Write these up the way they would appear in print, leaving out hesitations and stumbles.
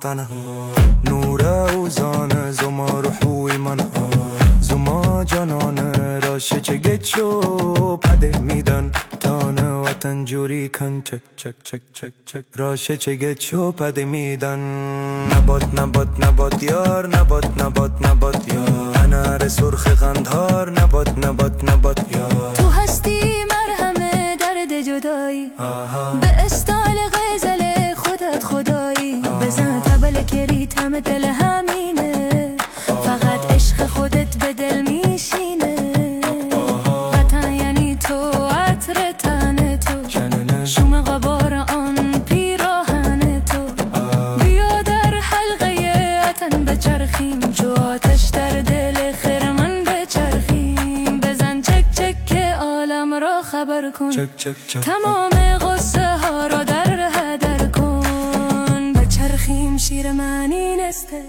وطنه نور اوزانه زما روحوی منه زما جانانه راشه چه گچو پده میدن تانه وطن جوری کن چک چک چک چک چک راشه چه گچو پده میدن نبات نبات نبات یار نبات نبات نبات یار انار سرخ قندهار نبات نبات نبات یار تو هستی مرهم درد جدایی به استایل غزل خودت خدایی بزن تبل که ریتم دل همینه فقط عشق خودت به دل میشینه وطن یعنی تو عطر تن تو شوم غبار آن پیراهن تو بیا در حلقه وطن بچرخیم جو آتش در دل خرمن بچرخیم بزن چک چک که عالم را خبر کن چک چک چک تمام غصه ها را در هدر کن بچرخیم شیر من اینسته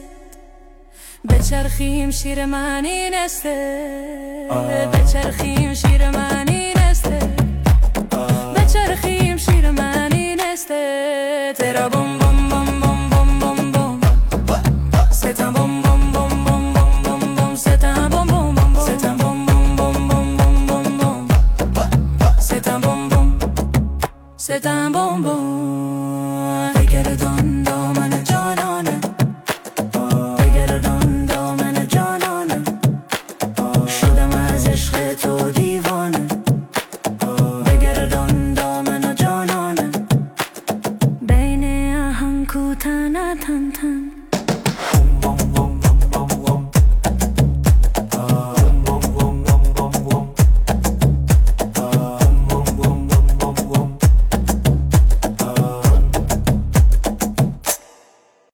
بچرخیم شیر من اینسته بچرخیم شیر من